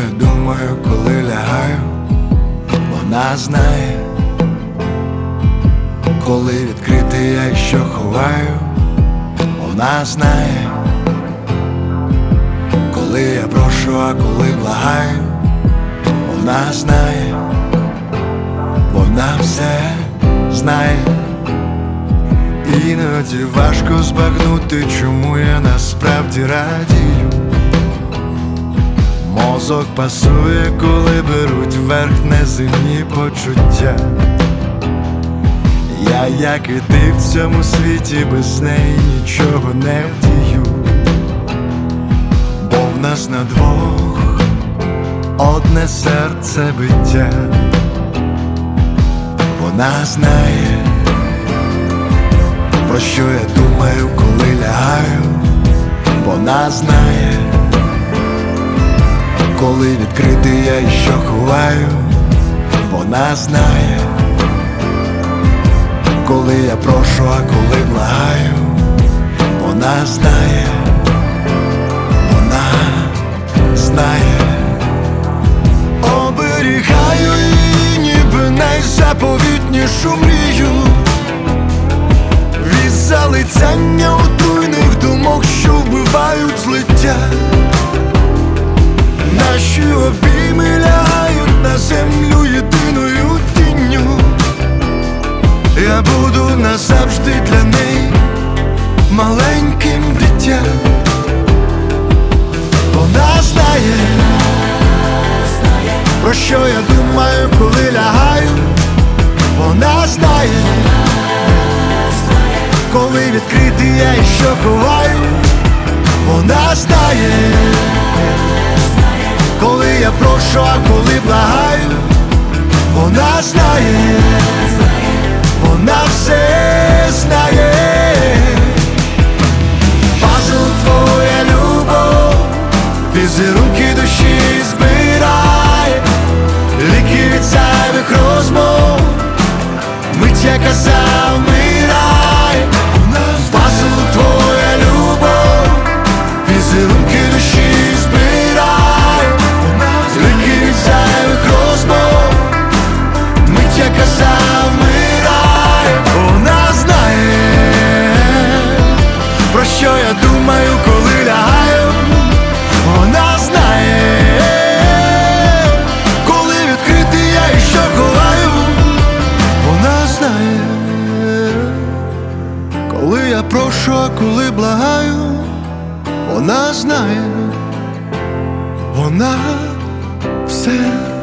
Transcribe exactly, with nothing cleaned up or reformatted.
я думаю, коли лягаю? Вона знає, коли відкрити я і що ховаю. Вона знає, коли я прошу, а коли благаю. Вона знає, вона все знає. Іноді важко збагнути, чому я насправді радію. Мозок пасує, коли беруть вверх неземні почуття. Я, як і ти, в цьому світі без неї нічого не вдію. Бо в нас на двох одне серце биття. Вона знає, про що я думаю, коли лягаю. Вона знає, коли відкрити я і що ховаю. Вона знає, коли я прошу, а коли благаю. Вона знає, вона знає. Оберігаю її, ніби найзаповітнішу мрію. Від залицяння отруйних думок, що вбивають злиття. Наші обійми лягають на землю єдиною тінню. Я буду назавжди для неї маленьким дитям. Вона знає, про що я думаю, коли лягаю. Вона знає, коли відкрити я і що ховаю. Вона знає, коли я прошу, а коли благаю. Вона знає, вона все знає. Пазл твоя любов, візерунки душі збирає, ліки від зайвих розмов, мить яка завмирає. Пазл твоя любов, візерунки душі збирає, ліки від зайвих розмов, мить яка завмирає. Вона знає, про що я думаю, коли лягаю. Вона знає, коли відкрити я і що ховаю. Вона знає, коли я прошу, а коли благаю. Вона знає, вона все